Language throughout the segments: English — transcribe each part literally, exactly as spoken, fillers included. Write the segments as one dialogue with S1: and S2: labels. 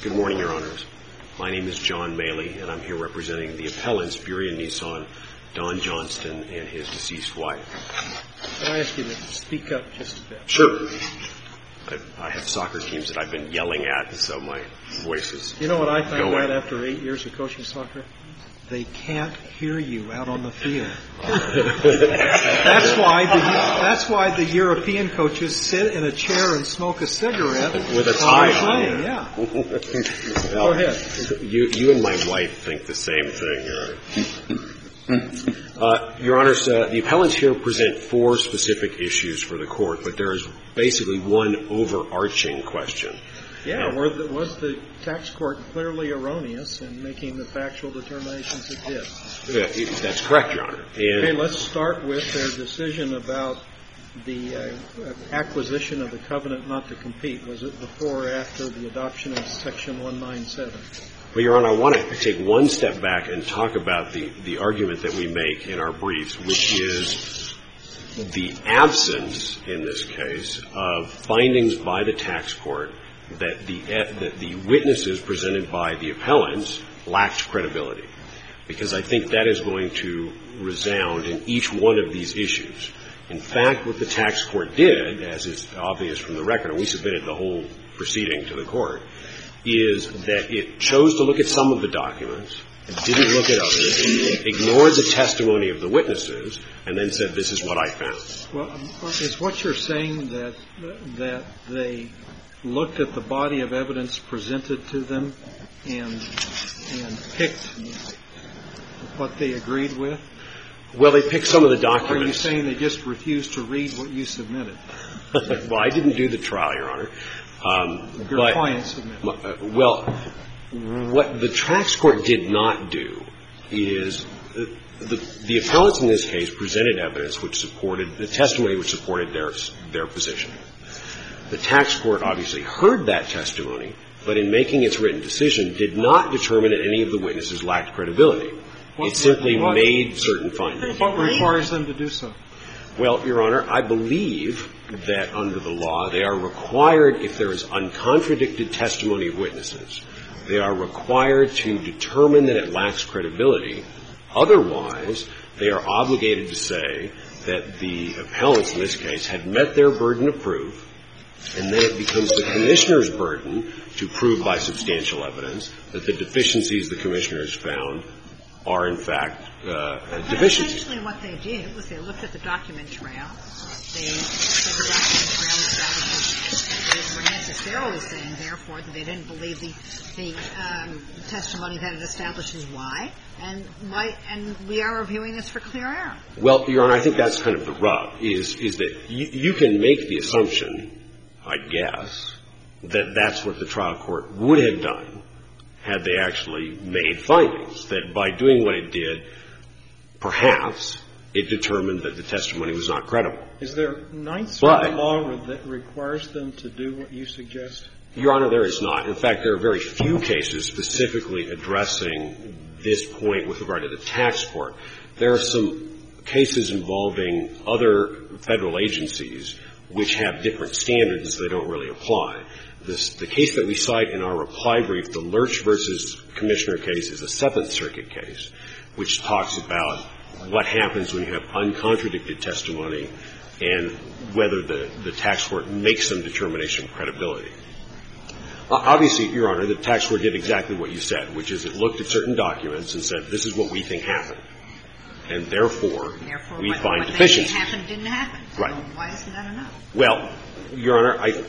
S1: Good morning, Your Honors. My name is John Maley, and I'm here representing the appellants, Burien Nissan, Don Johnston, and his deceased wife.
S2: Can I ask you to speak up just a bit?
S1: Sure. I, I have soccer teams that I've been yelling at, so my voice is
S2: You know what I found
S1: going.
S2: out after eight years of coaching soccer? They can't hear you out on the field. That's why the that's why the European coaches sit in a chair and smoke a cigarette
S1: with a tie
S2: playing. Yeah.
S1: Well,
S2: Go ahead.
S1: You, you and my wife think the same thing, Your Honor. Uh, Your Honors, uh, the appellants here present four specific issues for the court, but there is basically one overarching question.
S2: Yeah, and, were the, was the tax court clearly erroneous in making the factual determinations it did?
S1: Uh, that's correct, Your Honor. And
S2: okay, let's start with their decision about the uh, acquisition of the covenant not to compete. Was it before or after the adoption of Section one ninety-seven?
S1: Well, Your Honor, I want to take one step back and talk about the, the argument that we make in our briefs, which is the absence, in this case, of findings by the tax court that the, that the witnesses presented by the appellants lacked credibility. Because I think that is going to resound in each one of these issues. In fact, what the tax court did, as is obvious from the record, and we submitted the whole proceeding to the court, is that it chose to look at some of the documents, didn't look at others, ignored the testimony of the witnesses, and then said, this is what I found.
S2: Well, is what you're saying that that they looked at the body of evidence presented to them and and picked what they agreed with?
S1: Well, they picked some of the documents.
S2: Are you saying they just refused to read what you submitted?
S1: Well, I didn't do the trial, Your Honor. Um,
S2: Your
S1: but,
S2: client submitted.
S1: Uh, well, what the tax court did not do is uh, the, the appellants in this case presented evidence which supported the testimony which supported their their position. The tax court obviously heard that testimony, but in making its written decision did not determine that any of the witnesses lacked credibility. What, it simply what, made certain findings.
S2: What requires them to do so?
S1: Well, Your Honor, I believe that under the law they are required, if there is uncontradicted testimony of witnesses, they are required to determine that it lacks credibility. Otherwise, they are obligated to say that the appellants in this case had met their burden of proof, and then it becomes the commissioner's burden to prove by substantial evidence that the deficiencies the commissioners found are, in fact, uh, deficiencies.
S3: Essentially what they did was they looked at the document trail. They said the document trail established they were necessarily saying, therefore, that they didn't believe the, the um, testimony that it establishes why, and why, and we are reviewing this for clear error.
S1: Well, Your Honor, I think that's kind of the rub, is, is that you, you can make the assumption, I guess, that that's what the trial court would have done had they actually made findings, that by doing what it did, perhaps it determined that the testimony was not credible.
S2: Is there Ninth Circuit law that requires them to do what you suggest?
S1: Your Honor, there is not. In fact, there are very few cases specifically addressing this point with regard to the tax court. There are some cases involving other federal agencies which have different standards that don't really apply. This, the case that we cite in our reply brief, the Lurch versus Commissioner case, is a Seventh Circuit case, which talks about what happens when you have uncontradicted testimony and whether the, the tax court makes some determination of credibility. Uh, obviously, Your Honor, the tax court did exactly what you said, which is it looked at certain documents and said, this is what we think happened. And therefore,
S3: therefore
S1: we
S3: what,
S1: find
S3: what
S1: deficiencies.
S3: What happened didn't happen.
S1: Right.
S3: So why isn't that enough?
S1: Well, Your Honor, I,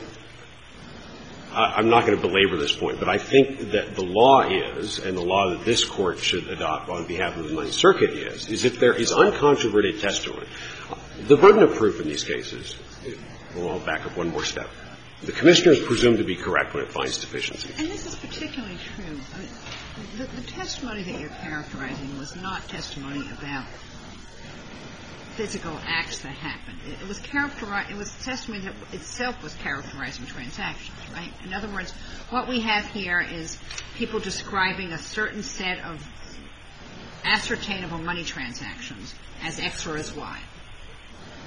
S1: I'm not going to belabor this point, but I think that the law is, and the law that this Court should adopt on behalf of the Ninth Circuit is, is if there is uncontroverted testimony. The burden of proof in these cases, well, I'll back up one more step. The Commissioner is presumed to be correct when it finds deficiencies.
S3: And this is particularly true. I mean, the, the testimony that you're characterizing was not testimony about physical acts that happened. It, it was characterized, it was testimony that itself was characterizing transactions, right? In other words, what we have here is people describing a certain set of ascertainable money transactions as X or as Y.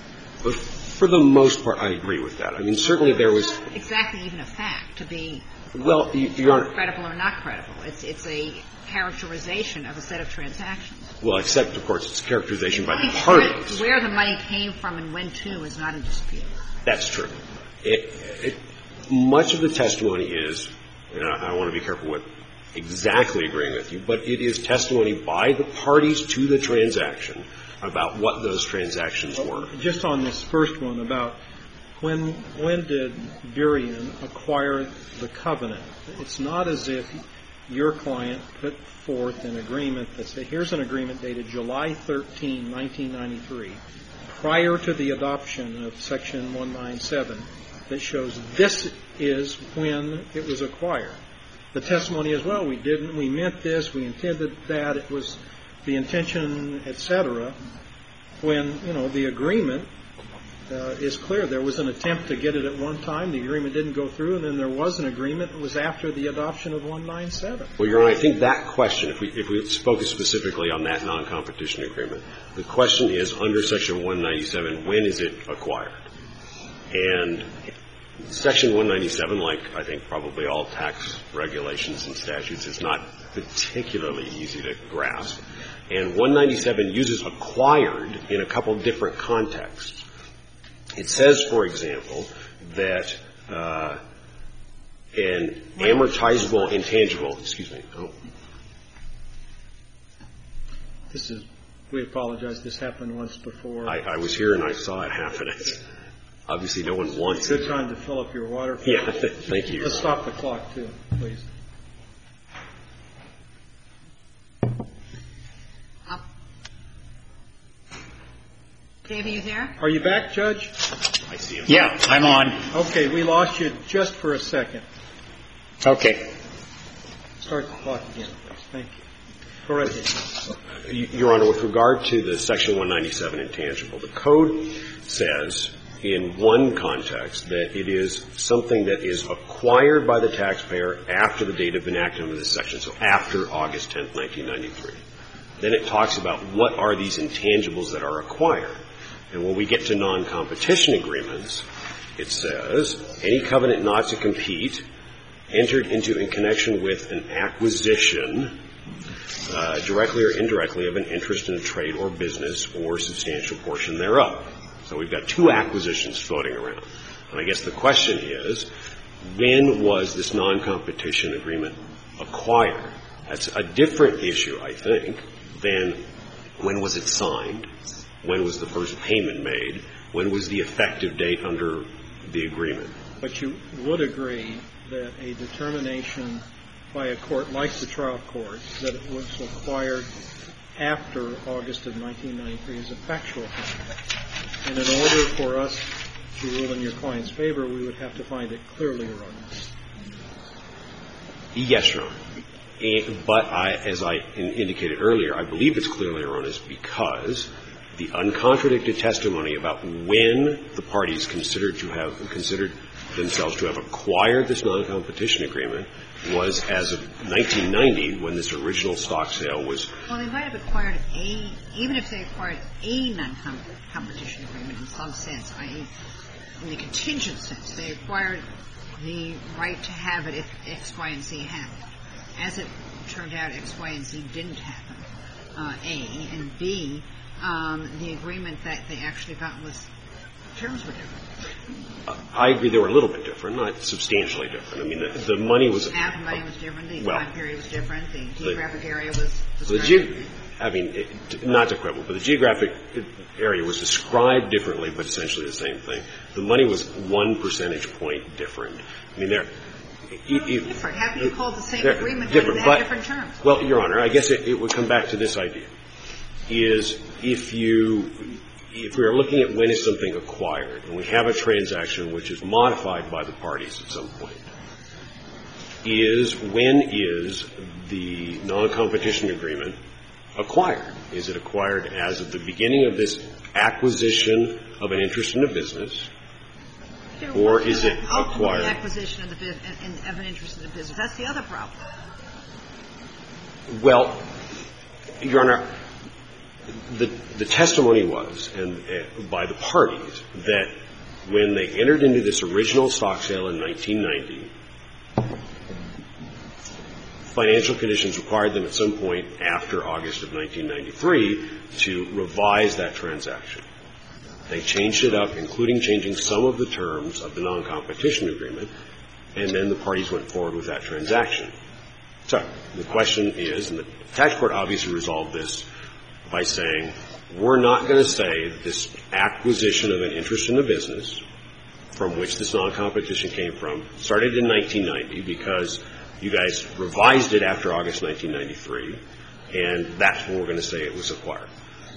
S1: But for the most part, I agree with that. I mean, certainly there was
S3: exactly even a fact to be
S1: Well, Your Honor.
S3: Credible or not credible. It's, it's a characterization of a set of transactions.
S1: Well, except, of course, it's characterization by the parties.
S3: Where the money came from and went to is not in dispute.
S1: That's true. It, it, much of the testimony is, and I, I want to be careful with exactly agreeing with you, but it is testimony by the parties to the transaction about what those transactions were.
S2: Just on this first one about when when did Burien acquire the covenant, it's not as if your client put forth an agreement that said, here's an agreement dated July thirteenth, nineteen ninety-three, prior to the adoption of Section one ninety-seven, that shows this is when it was acquired. The testimony is, well, we didn't, we meant this, we intended that, it was the intention, et cetera, when, you know, the agreement uh, is clear. There was an attempt to get it at one time, the agreement didn't go through, and then there was an agreement that was after the adoption of one ninety-seven.
S1: Well, Your Honor, I think that question, if we, if we focus specifically on that non-competition agreement, the question is, under Section one ninety-seven, when is it acquired? And Section one ninety-seven, like I think probably all tax regulations and statutes, is not particularly easy to grasp. And one ninety-seven uses acquired in a couple different contexts. It says, for example, that uh, an amortizable intangible, excuse me. Oh.
S2: This is, we apologize, this happened once before.
S1: I, I was here and I saw it happen. It's, obviously no one wants
S2: Good
S1: it.
S2: Good time to fill up your water.
S1: Yeah, thank you.
S2: Let's stop the clock, too, please.
S3: Dave, are you there?
S2: Are you back, Judge?
S1: I see him.
S4: Yeah, I'm on.
S2: Okay, we lost you just for a second.
S4: Okay.
S2: Start the clock again, please. Thank you. Go right ahead.
S1: Your Honor, with regard to the Section one ninety-seven intangible, the Code says in one context that it is something that is acquired by the taxpayer after the date of enactment of this section, so after August tenth, nineteen ninety-three. Then it talks about what are these intangibles that are acquired. And when we get to non-competition agreements, it says, any covenant not to compete entered into in connection with an acquisition, uh, directly or indirectly, of an interest in a trade or business or substantial portion thereof. So we've got two acquisitions floating around. And I guess the question is, when was this non-competition agreement acquired? That's a different issue, I think, than when was it signed, when was the first payment made, when was the effective date under the agreement.
S2: But you would agree that a determination by a court like the trial court that it was acquired after August of nineteen ninety-three is a factual thing. And in order for us to rule in your client's favor, we would have to find it clearly erroneous.
S1: Yes, Your Honor. But I, as I indicated earlier, I believe it's clearly erroneous because the uncontradicted testimony about when the parties considered to have considered themselves to have acquired this non-competition agreement was as of nineteen ninety, when this original stock sale was.
S3: Well, they might have acquired a, even if they acquired a non-competition agreement in some sense, that is, in the contingent sense, they acquired the right to have it if X, Y, and Z happened. As it turned out, X, Y, and Z didn't happen, uh, A, and B, um, the agreement that they actually got was, terms were different.
S1: Uh, I agree they were a little bit different, not substantially different. I mean, the, the money was.
S3: Half the money was different, the
S1: well,
S3: time period was different, the geographic
S1: the,
S3: area was
S1: the ge- I mean, it, not to quibble, but the geographic area was described differently, but essentially the same thing. The money was one percentage point different. I mean, there.
S3: It, it, different. How can you call the same agreement
S1: different,
S3: but
S1: but,
S3: different terms?
S1: Well, Your Honor, I guess it, it would come back to this idea: is if you, if we are looking at when is something acquired, and we have a transaction which is modified by the parties at some point, is when is the non-competition agreement acquired? Is it acquired as of the beginning of this acquisition of an interest in a business? Or is it acquired?
S3: The acquisition of, the, of an interest in the business. That's the other problem.
S1: Well, Your Honor, the, the testimony was, and uh, by the parties, that when they entered into this original stock sale in nineteen ninety, financial conditions required them at some point after August of nineteen ninety-three to revise that transaction. They changed it up, including changing some of the terms of the non-competition agreement, and then the parties went forward with that transaction. So the question is, and the tax court obviously resolved this by saying, we're not going to say that this acquisition of an interest in the business from which this non-competition came from started in nineteen ninety because you guys revised it after August nineteen ninety-three, and that's when we're going to say it was acquired.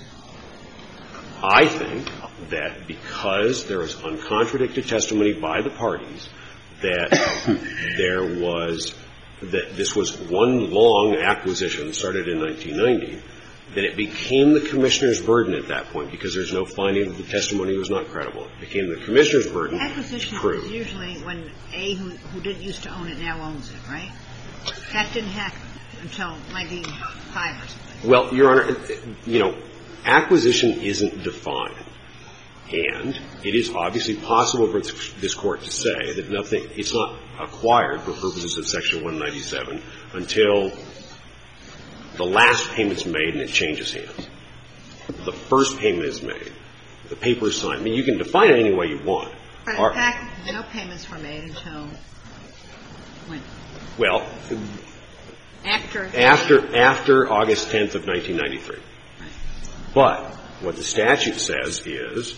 S1: I think that because there was uncontradicted testimony by the parties that there was, that this was one long acquisition started in nineteen ninety, that it became the commissioner's burden at that point, because there's no finding that the testimony was not credible. It became the commissioner's burden to prove.
S3: Acquisition is usually when A, who, who didn't used to own it, now owns it, right? That didn't happen until ninety-five or something.
S1: Well, Your Honor, you know, acquisition isn't defined. And it is obviously possible for this Court to say that nothing, it's not acquired for purposes of Section one ninety-seven until the last payment's made and it changes hands. The first payment is made. The paper is signed. I mean, you can define it any way you want.
S3: But in Our, fact, no payments were made until when?
S1: Well,
S3: after
S1: after after August tenth of nineteen ninety-three. Right. But what the statute says is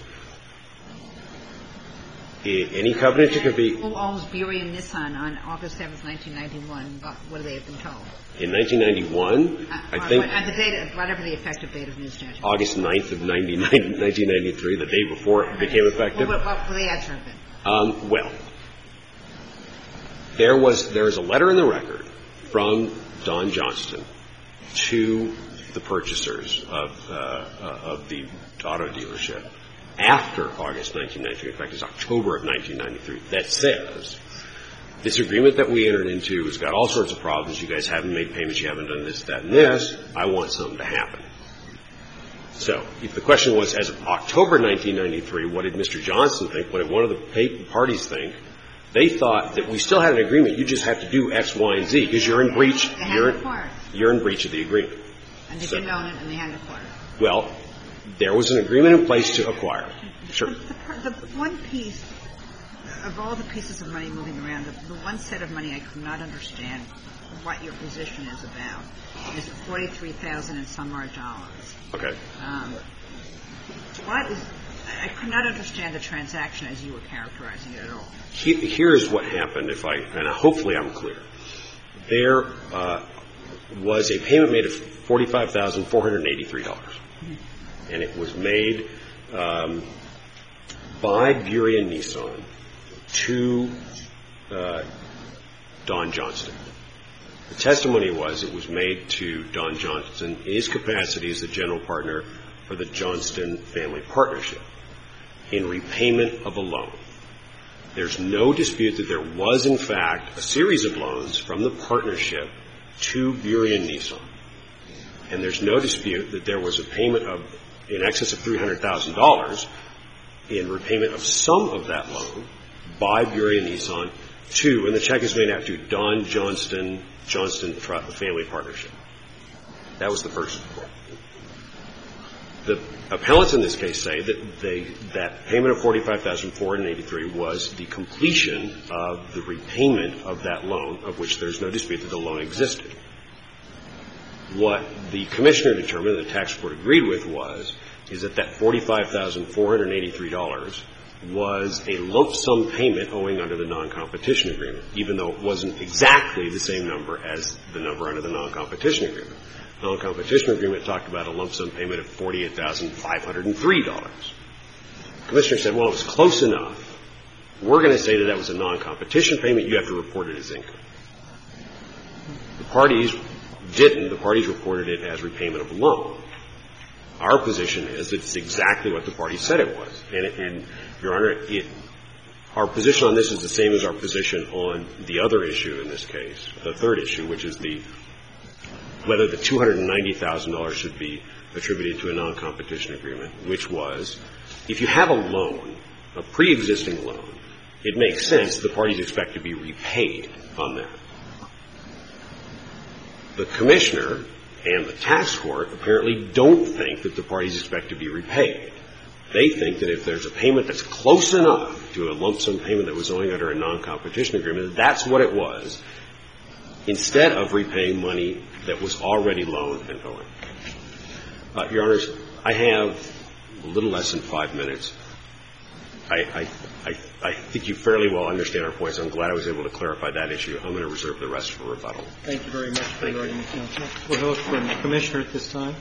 S1: any covenant that could be.
S3: Who owns Bury and Nissan on August seventh, nineteen ninety-one? What do they have been told?
S1: In nineteen ninety-one, uh, I think.
S3: At the date, of, whatever the effective date of the new statute.
S1: August ninth of nineteen ninety-three, the day before it became effective.
S3: Well, what would the answer have been?
S1: Um, well, there was there is a letter in the record from Don Johnston to the purchasers of uh, of the auto dealership after August nineteen ninety-three. In fact, it's October of nineteen ninety-three. That says this agreement that we entered into has got all sorts of problems. You guys haven't made payments. You haven't done this, that, and this. I want something to happen. So if the question was, as of October nineteen ninety-three, what did Mister Johnston think? What did one of the parties think? They thought that we still had an agreement. You just have to do X, Y, and Z because you're in breach.
S3: They
S1: you're,
S3: acquired.
S1: You're in breach of the agreement.
S3: And they
S1: so,
S3: didn't own it, and they hadn't acquired.
S1: Well, there was an agreement in place to acquire. Sure.
S3: The, the, the one piece of all the pieces of money moving around, the, the one set of money I could not understand what your position is about is forty-three thousand and some odd dollars.
S1: Okay.
S3: Um, what is? I could not understand the transaction as you were characterizing it at all.
S1: He, here's what happened. If I and hopefully I'm clear. There uh, was a payment made of forty-five thousand four hundred eighty-three dollars, mm-hmm. and it was made um, by Bury and Nissan to uh, Don Johnston. The testimony was it was made to Don Johnston in his capacity as the general partner for the Johnston Family Partnership in repayment of a loan. There's no dispute that there was, in fact, a series of loans from the partnership to Bury and Nissan. And there's no dispute that there was a payment of in excess of three hundred thousand dollars in repayment of some of that loan by Bury and Nissan to, and the check is made out to Don Johnston, Johnston Family Partnership. That was the first report. The appellants in this case say that they, that payment of forty-five thousand four hundred eighty-three was the completion of the repayment of that loan, of which there's no dispute that the loan existed. What the commissioner determined, the tax court agreed with, was is that that forty-five thousand four hundred eighty-three dollars was a lump sum payment owing under the non-competition agreement, even though it wasn't exactly the same number as the number under the non-competition agreement. The non-competition agreement talked about a lump sum payment of forty-eight thousand five hundred three dollars. The commissioner said, well, it was close enough. We're going to say that that was a non-competition payment. You have to report it as income. The parties didn't. The parties reported it as repayment of a loan. Our position is it's exactly what the parties said it was. And, and Your Honor, it, our position on this is the same as our position on the other issue in this case, the third issue, which is the whether the two hundred ninety thousand dollars should be attributed to a non-competition agreement, which was, if you have a loan, a pre-existing loan, it makes sense the parties expect to be repaid on that. the commissioner and the tax court apparently don't think that the parties expect to be repaid. They think that if there's a payment that's close enough to a lump sum payment that was owing under a non-competition agreement, that's what it was, instead of repaying money that was already loaned and owing. Uh, Your Honors, I have a little less than five minutes. I, I, I, I think you fairly well understand our points. I'm glad I was able to clarify that issue. I'm going to reserve the rest for rebuttal.
S2: Thank you very much for your argument, counsel. We'll go from the commissioner at this time.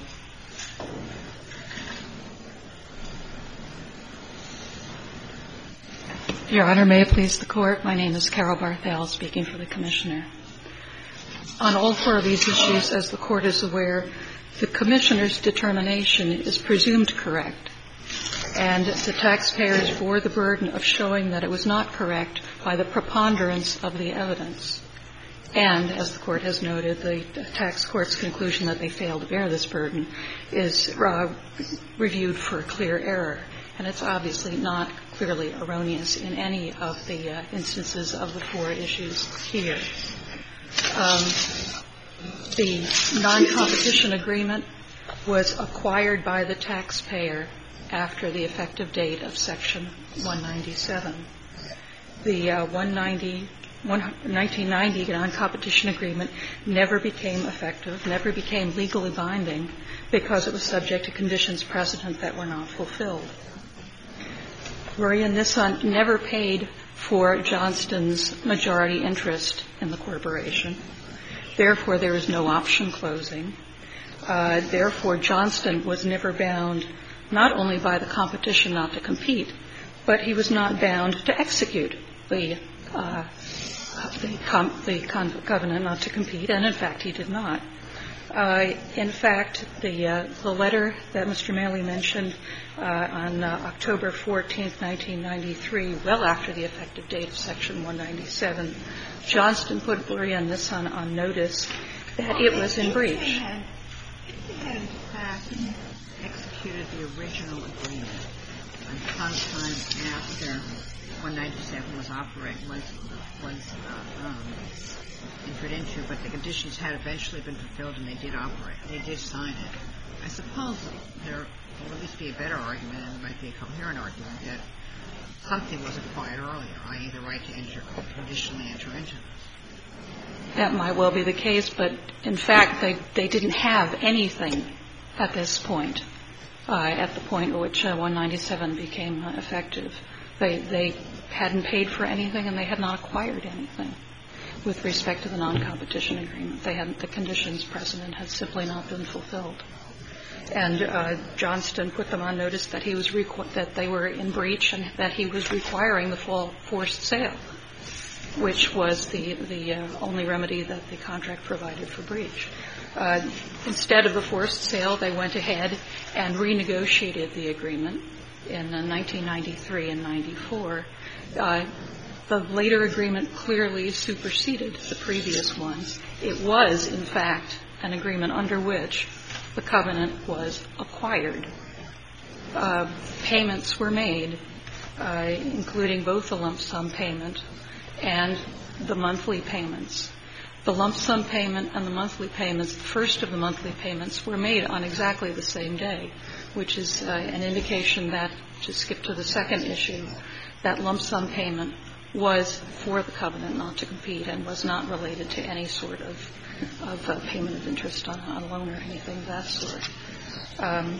S5: Your Honor, may it please the Court, my name is Carol Barthel, speaking for the Commissioner. On all four of these issues, as the Court is aware, the Commissioner's determination is presumed correct, and the taxpayers bore the burden of showing that it was not correct by the preponderance of the evidence. And, as the Court has noted, the tax court's conclusion that they failed to bear this burden is uh, reviewed for clear error. And it's obviously not clearly erroneous in any of the uh, instances of the four issues here. Um, the non-competition agreement was acquired by the taxpayer after the effective date of Section one ninety-seven. The uh, one ninety, nineteen ninety non-competition agreement never became effective, never became legally binding, because it was subject to conditions precedent that were not fulfilled. Maria Nissan never paid for Johnston's majority interest in the corporation. Therefore, there is no option closing. Uh, therefore, Johnston was never bound not only by the competition not to compete, but he was not bound to execute the uh, the, com- the con- covenant not to compete, and in fact, he did not. Uh, in fact, the uh, the letter that Mister Maley mentioned uh, on uh, October fourteenth, nineteen ninety-three, well after the effective date of Section one ninety-seven, Johnston put Maria Nissan on notice that it was in breach.
S3: If they had, if they had in fact executed the original agreement sometime after one ninety-seven was operating, was was uh, um, entered into, but the conditions had eventually been fulfilled and they did operate. They did sign it. I suppose there will at least be a better argument, and it might be a coherent argument, that something was acquired earlier, that is the right to enter, conditionally enter into this.
S5: That might well be the case, but in fact, they, they didn't have anything at this point, uh, at the point at which uh, one ninety-seven became uh, effective. They, they hadn't paid for anything and they had not acquired anything with respect to the non-competition agreement. They hadn't, the conditions precedent had simply not been fulfilled. And uh, Johnston put them on notice that he was requ- that they were in breach and that he was requiring the full forced sale, which was the the uh, only remedy that the contract provided for breach. Uh, instead of the forced sale, they went ahead and renegotiated the agreement in uh, nineteen ninety-three and ninety-four. Uh, The later agreement clearly superseded the previous ones. It was, in fact, an agreement under which the covenant was acquired. Uh, payments were made, uh, including both the lump sum payment and the monthly payments. The lump sum payment and the monthly payments, the first of the monthly payments, were made on exactly the same day, which is uh, an indication that, to skip to the second issue, that lump sum payment was for the covenant not to compete and was not related to any sort of, of uh, payment of interest on, on a loan or anything of that sort. Um,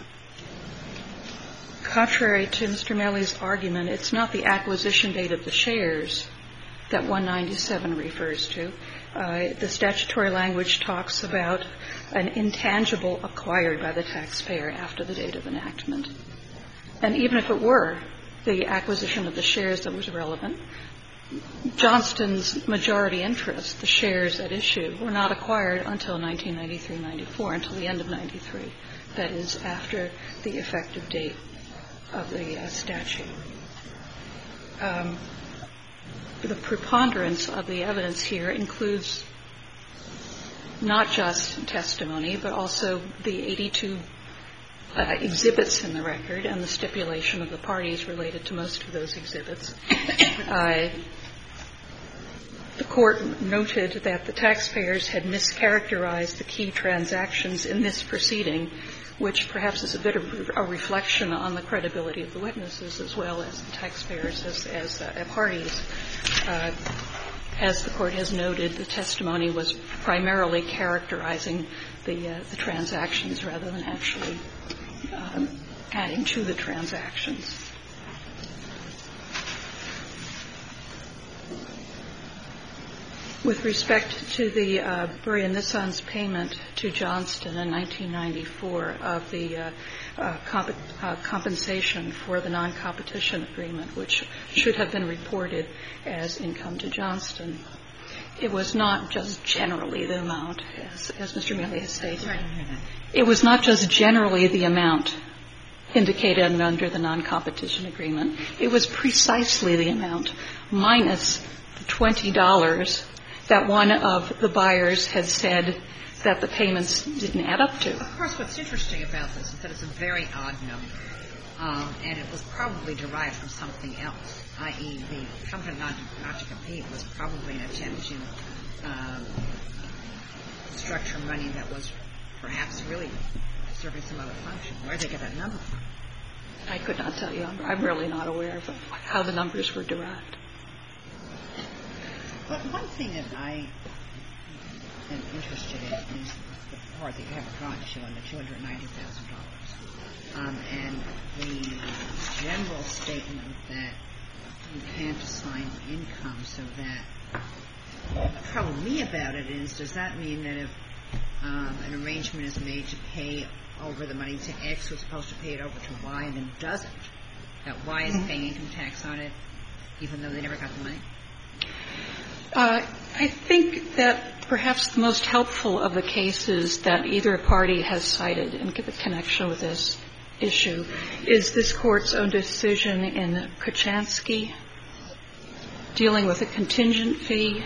S5: contrary to Mister Maley's argument, it's not the acquisition date of the shares that one ninety-seven refers to. Uh, the statutory language talks about an intangible acquired by the taxpayer after the date of enactment. And even if it were the acquisition of the shares that was relevant, Johnston's majority interest, the shares at issue, were not acquired until nineteen ninety-three ninety-four, until the end of ninety-three. That is, after the effective date of the uh, statute. Um, the preponderance of the evidence here includes not just testimony, but also the eighty-two Uh, exhibits in the record and the stipulation of the parties related to most of those exhibits. Uh, the court noted that the taxpayers had mischaracterized the key transactions in this proceeding, which perhaps is a bit of a reflection on the credibility of the witnesses as well as the taxpayers as, as uh, parties. Uh, as the court has noted, the testimony was primarily characterizing the, uh, the transactions rather than actually um, adding to the transactions. With respect to the uh, Burry and Nisson's payment to Johnston in nineteen ninety-four of the uh, uh, comp- uh, compensation for the non-competition agreement, which should have been reported as income to Johnston, it was not just generally the amount, as, as Mister Mealy has stated. It was not just generally the amount indicated under the non-competition agreement. It was precisely the amount minus the twenty dollars that one of the buyers had said that the payments didn't add up to.
S3: Of course, what's interesting about this is that it's a very odd number, um, and it was probably derived from something else, that is the company not to, not to compete was probably an attempt to um, structure money that was perhaps really serving some other function. Where did they get that number from?
S5: I could not tell you. I'm, I'm really not aware of how the numbers were derived.
S3: But one thing that I am interested in is the part that you haven't gotten to on the two hundred ninety thousand dollars. Um, and the general statement that you can't assign income so that what troubled me about it is, does that mean that if um, an arrangement is made to pay over the money to X was supposed to pay it over to Y and then doesn't, that Y is paying income tax on it even though they never got the money?
S5: Uh, I think that perhaps the most helpful of the cases that either party has cited in connection with this issue is this Court's own decision in Kuchansky dealing with a contingent fee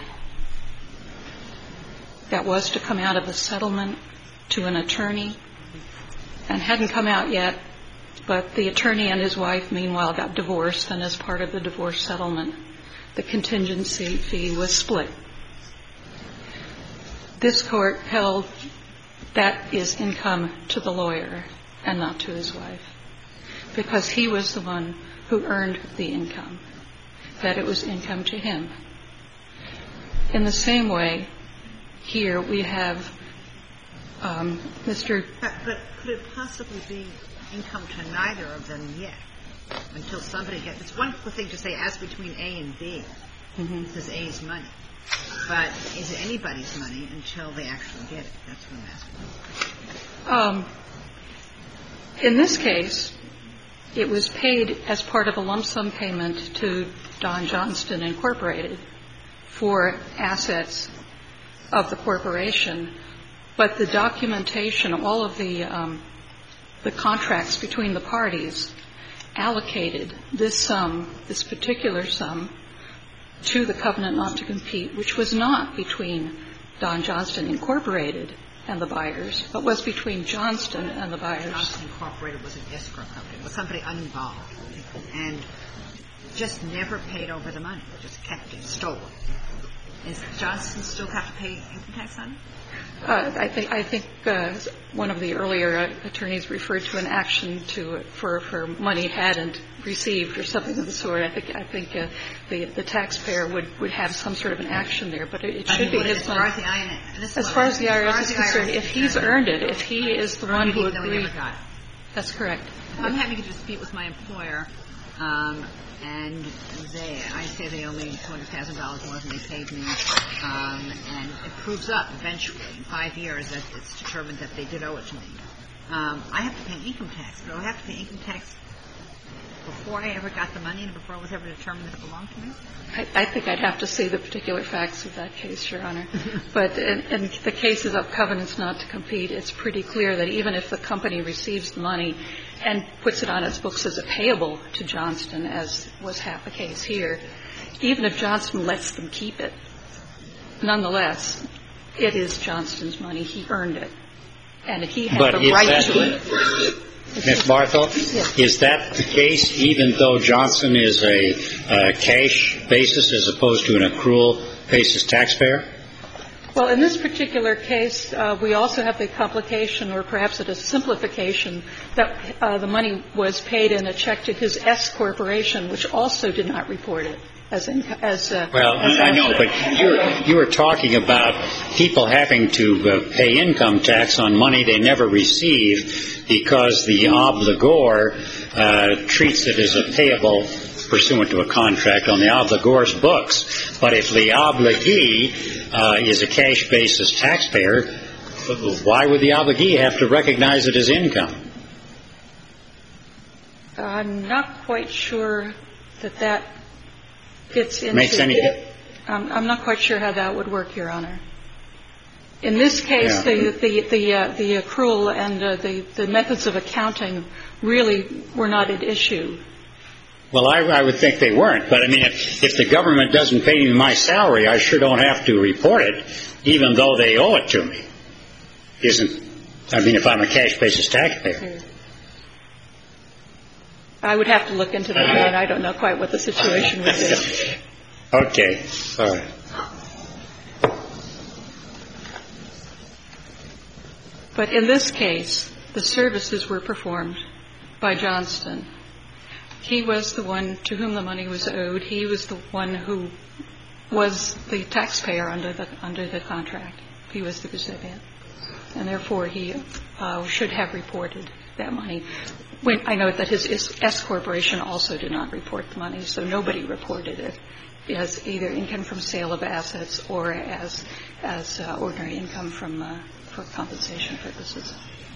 S5: that was to come out of a settlement to an attorney and hadn't come out yet, but the attorney and his wife, meanwhile, got divorced, and as part of the divorce settlement, the contingency fee was split. This Court held that is income to the lawyer and not to his wife, because he was the one who earned the income, that it was income to him. In the same way, here we have um, Mister
S3: But, but could it possibly be income to neither of them yet? Until somebody gets, it's one thing to say as between A and B, mm-hmm. This is A's money, but is it anybody's money until they actually get it? That's what I'm asking.
S5: Um, in this case, it was paid as part of a lump sum payment to Don Johnston Incorporated for assets of the corporation, but the documentation, all of the um, the contracts between the parties allocated this sum, this particular sum, to the covenant not to compete, which was not between Don Johnston Incorporated and the buyers, but was between Johnston and the buyers.
S3: Johnston Incorporated was an escrow company. It was somebody uninvolved and just never paid over the money, just kept it, stole it. Does Johnston still have to pay income tax on it?
S5: Uh, I think I think uh, one of the earlier uh, attorneys referred to an action to for for money hadn't received or something of the sort. I think I think uh, the the taxpayer would, would have some sort of an action there, but it, it should be his money.
S3: As far as the I R S,
S5: as far as the I R S is concerned, if he's earned it, if he is the one who agreed, that's correct.
S3: I'm having a dispute with my employer. Um, And they, I say they owe me two hundred thousand dollars more than they paid me, um, and it proves up eventually in five years that it's determined that they did owe it to me. Um, I have to pay income tax, but do I have to pay income tax before I ever got the money and before it was ever determined that it belonged to me?
S5: I, I think I'd have to see the particular facts of that case, Your Honor. But in, in the cases of covenants not to compete, it's pretty clear that even if the company receives the money and puts it on its books as a payable to Johnston, as was half the case here, even if Johnston lets them keep it, nonetheless, it is Johnston's money. He earned it. And he had
S4: but
S5: the right
S4: that,
S5: to it.
S4: Miz Barthel,
S5: yes.
S4: Is that the case even though Johnston is a uh, cash basis as opposed to an accrual basis taxpayer?
S5: Well, in this particular case, uh, we also have the complication, or perhaps it is simplification, that uh, the money was paid in a check to his S corporation, which also did not report it as in, as. Uh,
S4: well,
S5: as
S4: I know, but you were, you were talking about people having to uh, pay income tax on money they never received because the obligor uh, treats it as a payable pursuant to a contract on the obligor's books. But if the obligee uh, is a cash basis taxpayer, why would the obligee have to recognize it as income?
S5: I'm not quite sure that that fits into.
S4: Makes any
S5: it. Um, I'm not quite sure how that would work, Your Honor. In this case, yeah. the the the, uh, the accrual and uh, the the methods of accounting really were not at issue.
S4: Well, I, I would think they weren't. But, I mean, if, if the government doesn't pay me my salary, I sure don't have to report it, even though they owe it to me. Isn't, I mean, if I'm a cash basis taxpayer.
S5: I would have to look into that, and I don't know quite what the situation would be.
S4: Okay. All right.
S5: But in this case, the services were performed by Johnston. He was the one to whom the money was owed. He was the one who was the taxpayer under the under the contract. He was the recipient, and therefore he uh, should have reported that money. When I know that his S corporation also did not report the money, so nobody reported it as either income from sale of assets or as as uh, ordinary income from uh, for compensation purposes.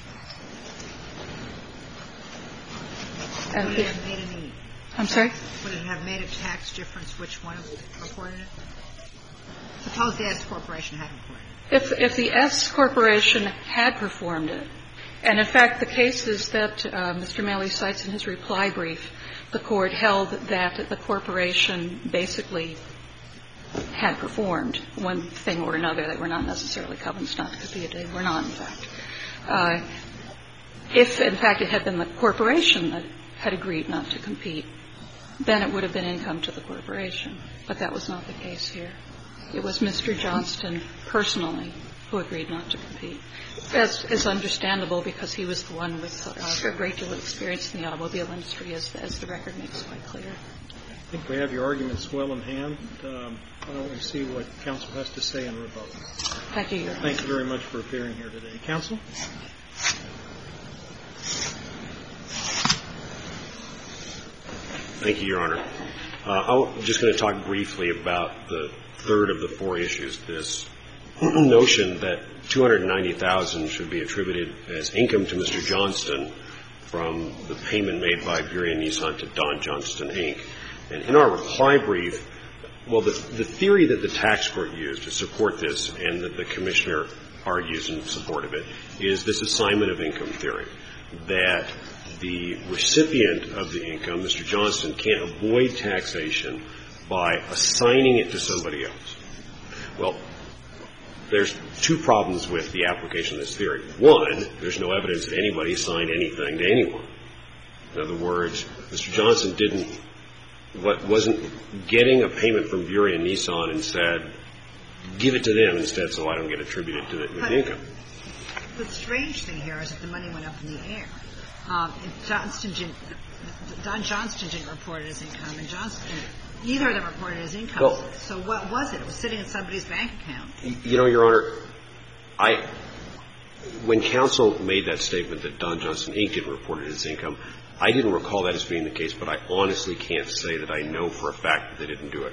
S3: Would it have made any,
S5: I'm sorry?
S3: Would it have made a tax difference which one reported it? Suppose the S corporation had reported it.
S5: If, if the S corporation had performed it, and in fact the cases that uh, Mister Maley cites in his reply brief, the court held that the corporation basically had performed one thing or another. They were not necessarily covenants not to compete. They were not, in fact. Uh, if, in fact, it had been the corporation that had agreed not to compete, then it would have been income to the corporation. But that was not the case here. It was Mister Johnston personally who agreed not to compete. As is understandable because he was the one with uh, a great deal of experience in the automobile industry, as, as the record makes quite clear.
S2: I think we have your arguments well in hand. Um, why don't we see what counsel has to say in rebuttal?
S5: Thank you, Your Honor.
S2: Thank you very much for appearing here today. Counsel?
S1: Thank you, Your Honor. Uh, I'm just going to talk briefly about the third of the four issues, this notion that two hundred ninety thousand dollars should be attributed as income to Mister Johnston from the payment made by Burien Nissan to Don Johnston, Incorporated. And in our reply brief, well, the, the theory that the tax court used to support this and that the commissioner argues in support of it is this assignment of income theory, that the recipient of the income, Mister Johnston, can't avoid taxation by assigning it to somebody else. Well, there's two problems with the application of this theory. One, there's no evidence that anybody assigned anything to anyone. In other words, Mister Johnston didn't, what wasn't getting a payment from Burien Nissan and said, give it to them instead so I don't get attributed to the, the income.
S3: The strange thing here is that the money went up in the air. Um, Johnston didn't, Don Johnston didn't report it as income, and Johnston, neither of them reported it as income. Well, so what was it? It was sitting in somebody's bank account.
S1: You know, Your Honor, I, when counsel made that statement that Don Johnston, Incorporated didn't report it as income, I didn't recall that as being the case, but I honestly can't say that I know for a fact that they didn't do it.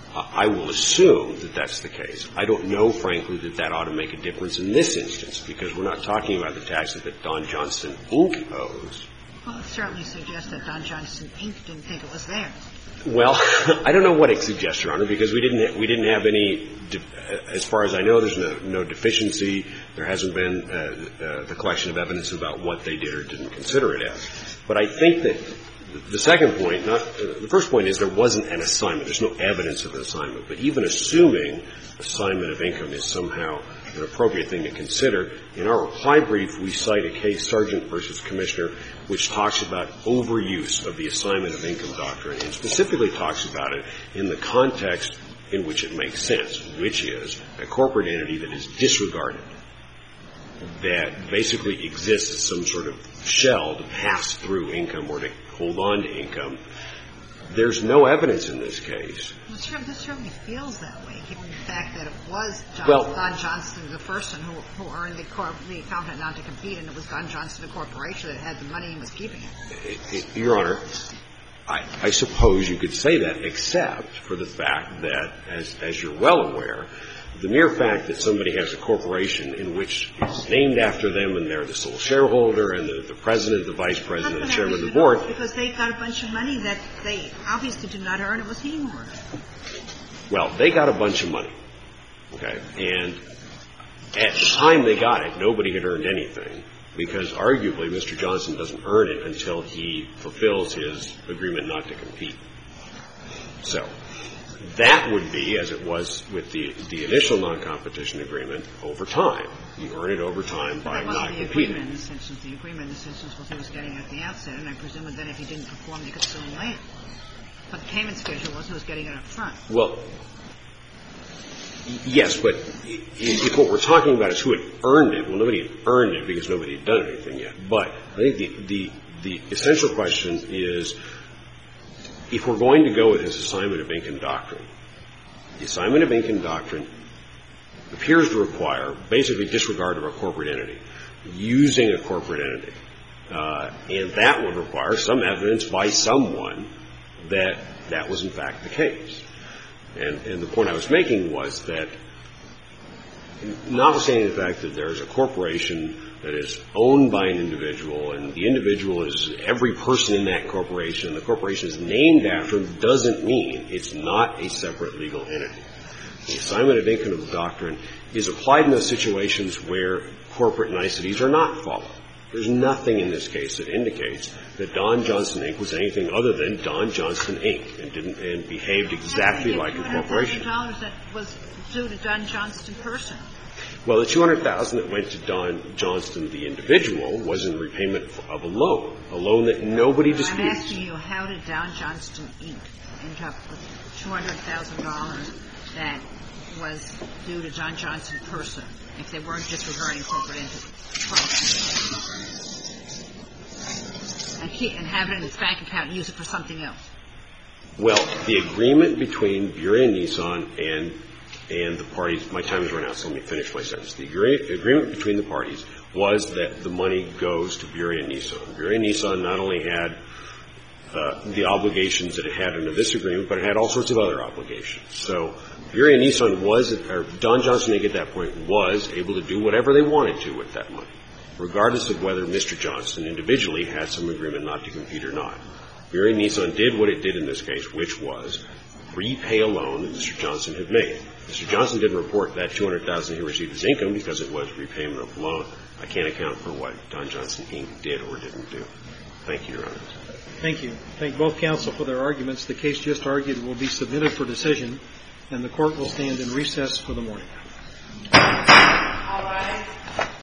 S1: I will assume that that's the case. I don't know, frankly, that that ought to make a difference in this instance, because we're not talking about the taxes that Don Johnston, Incorporated owes.
S3: Well, it certainly suggests that Don Johnston, Incorporated didn't think it was theirs.
S1: Well, I don't know what it suggests, Your Honor, because we didn't ha- we didn't have any, de- as far as I know, there's no, no deficiency. There hasn't been uh, uh, the collection of evidence about what they did or didn't consider it as. But I think that the second point, not uh, the first point is there wasn't an assignment. There's no evidence of an assignment. But even assuming assignment of income is somehow an appropriate thing to consider, in our reply brief we cite a case, Sargent versus Commissioner, which talks about overuse of the assignment of income doctrine and specifically talks about it in the context in which it makes sense, which is a corporate entity that is disregarded, that basically exists as some sort of shell to pass through income or to hold on to income. There's no evidence in this case.
S3: Well, it certainly feels that way, given the fact that it was John,
S1: well,
S3: Don Johnston, the person who, who earned the, corp, the covenant not to compete, and it was Don Johnston, the corporation, that had the money and was keeping it.
S1: it, it Your Honor, I, I suppose you could say that, except for the fact that, as, as you're well aware, the mere fact that somebody has a corporation in which it's named after them and they're the sole shareholder and the, the president, the vice president, the chairman of the board.
S3: Because they got a bunch of money that they obviously did not earn. It was he who earned it.
S1: Well, they got a bunch of money, okay? And at the time they got it, nobody had earned anything, because arguably Mister Johnson doesn't earn it until he fulfills his agreement not to compete. So that would be, as it was with the, the initial non-competition agreement, over time. You earn it over time by not competing.
S3: But that wasn't the agreement in this instance. The agreement in this instance was he was getting it at the outset, and I presume that then if he didn't perform, they could sue him later. But the payment schedule was he was getting it up front.
S1: Well, yes, but if what we're talking about is who had earned it, well, nobody had earned it because nobody had done anything yet. But I think the, the, the essential question is, if we're going to go with this assignment of income doctrine, the assignment of income doctrine appears to require basically disregard of a corporate entity, using a corporate entity. Uh, and that would require some evidence by someone that that was in fact the case. And, and the point I was making was that, notwithstanding the fact that there is a corporation that is owned by an individual, and the individual is every person in that corporation, and the corporation is named after him, doesn't mean it's not a separate legal entity. The assignment of income doctrine is applied in those situations where corporate niceties are not followed. There's nothing in this case that indicates that Don Johnson, Incorporated was anything other than Don Johnson, Incorporated, and didn't and behaved exactly like a corporation.
S3: two hundred thousand dollars that was due to Don Johnston person.
S1: Well, the two hundred thousand dollars that went to Don Johnston, the individual, was in repayment of a loan, a loan that nobody
S3: well,
S1: disputes.
S3: I'm asking you, how did Don Johnston, Incorporated end up with two hundred thousand dollars that was due to Don Johnson person, if they weren't disregarding corporate entities? And, keep, and have it in its bank account and use it for something else?
S1: Well, the agreement between Burey and Nissan and and the parties, my time is running out, so let me finish my sentence. The agree, agreement between the parties was that the money goes to Burey and Nissan. Burey and Nissan not only had uh, the obligations that it had under this agreement, but it had all sorts of other obligations. So Burey and Nissan was, or Don Johnson, Incorporated at that point, was able to do whatever they wanted to with that money, regardless of whether Mister Johnson individually had some agreement not to compete or not. Burey and Nissan did what it did in this case, which was repay a loan that Mister Johnson had made. Mister Johnson didn't report that two hundred thousand dollars he received as income because it was repayment of the loan. I can't account for what Don Johnson, Incorporated did or didn't do. Thank you, Your Honor.
S2: Thank you. Thank both counsel for their arguments. The case just argued will be submitted for decision, and the court will stand in recess for the morning.
S3: All right.